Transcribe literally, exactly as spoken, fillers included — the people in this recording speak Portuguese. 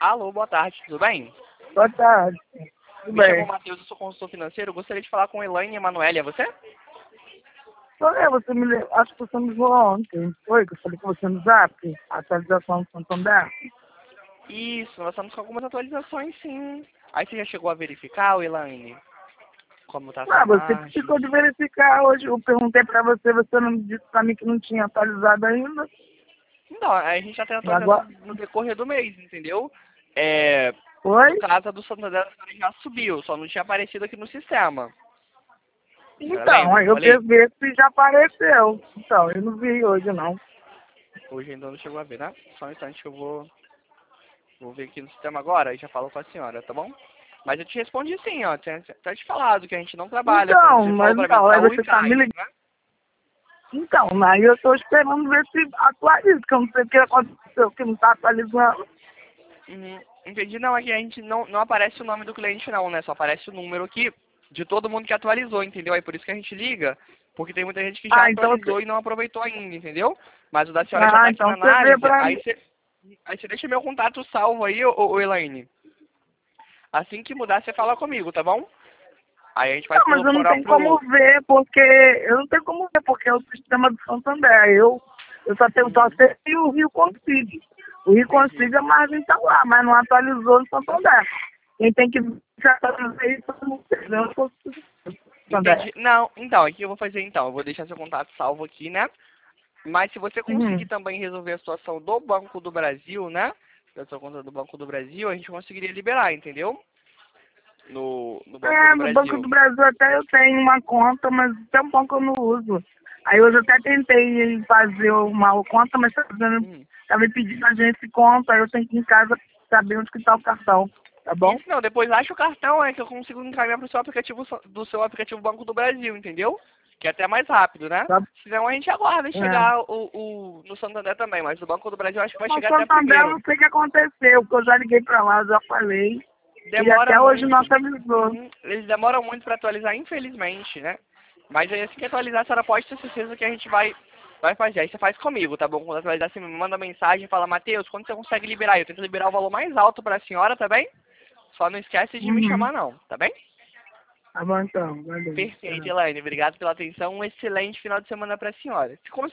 Alô, boa tarde, tudo bem? Boa tarde. Tudo Me chamo bem. Matheus, eu sou consultor financeiro. Eu gostaria de falar com Elaine Emanuele, é você? Só é, você me le- acho que você me ligou ontem. Foi que eu falei com você no Zap? Atualização do Santander. Isso, nós estamos com algumas atualizações, sim. Aí você já chegou a verificar, Elaine, como tá a sua Ah, você que margem? ficou de verificar hoje. Eu perguntei pra você, você não disse pra mim que não tinha atualizado ainda. Não, a gente já tem E atualização agora. no decorrer do mês, entendeu? É, no Foi? caso, a do Santander já subiu, só não tinha aparecido aqui no sistema. Você Então, lembra que aí eu eu falei? percebi se já apareceu. Então, eu não vi hoje não. Hoje ainda não chegou a ver, né? Só um instante que eu vou, vou ver aqui no sistema agora e já falo com a senhora, tá bom? Mas eu te respondi sim, ó. Tinha até te falado que a gente não trabalha com. Então, Você falou mas pra mim, então, aí Itaú e você tá me Caixa, ligando. né? Então, aí eu tô esperando ver se atualiza, porque eu não sei o que aconteceu, que não tá atualizando. Uhum. Entendi, não, aqui a gente não, não aparece o nome do cliente não, né? Só aparece o número aqui de todo mundo que atualizou, entendeu? Aí por isso que a gente liga, porque tem muita gente que já Ah, então você. atualizou e não aproveitou ainda, entendeu? Mas o da senhora já tá Ah, aqui na então você vê análise, pra aí mim. você, aí você deixa meu contato salvo aí, ô, ô Elaine. Assim que mudar, você fala comigo, tá bom? Aí a gente Não, faz mas pelo eu não tenho como próprio... ver, porque eu não tenho como ver, porque é o sistema do Santander. Eu, eu só tenho só Uhum, sei que o Rio Consigue. O Rio entendi. Consigue, a margem tá lá, mas não atualizou no Santander. Quem tem que já atualizar isso, eu não sei, eu não consigo. Santander. Entendi. Não, então, aqui eu vou fazer então. Eu vou deixar seu contato salvo aqui, né? Mas se você conseguir Uhum. também resolver a situação do Banco do Brasil, né? Da sua conta do Banco do Brasil, a gente conseguiria liberar, entendeu? No, no Banco É, do no Banco Brasil. do Brasil até eu tenho uma conta, mas tem um pouco que eu não uso. Aí hoje eu até tentei fazer uma conta, mas tá dizendo- Hum. tá me pedindo a gente conta, aí eu tenho que ir em casa saber onde que tá o cartão, tá bom? Isso não, depois acha o cartão, é que eu consigo encaminhar pro seu aplicativo so- do seu aplicativo Banco do Brasil, entendeu? Que é até mais rápido, né? Tá, Senão a gente aguarda é. chegar o, o, no Santander também, mas o Banco do Brasil eu acho que vai No chegar até Santander eu primeiro. não sei o que aconteceu, porque eu já liguei pra lá, eu já falei, e Demora até hoje não muito. atualizou. Uhum. Eles demoram muito para atualizar, infelizmente, né? Mas aí assim que atualizar, a senhora pode ter certeza que a gente vai, vai fazer. Aí você faz comigo, tá bom? Quando atualizar, você me manda mensagem e fala, Matheus, quando você consegue liberar? Eu tento liberar o valor mais alto para a senhora, tá bem? Só não esquece de me Uhum. chamar não, tá bem? Tá bom então, valeu. Perfeito, Tchau. Elaine. Obrigado pela atenção. Um excelente final de semana para a senhora. Se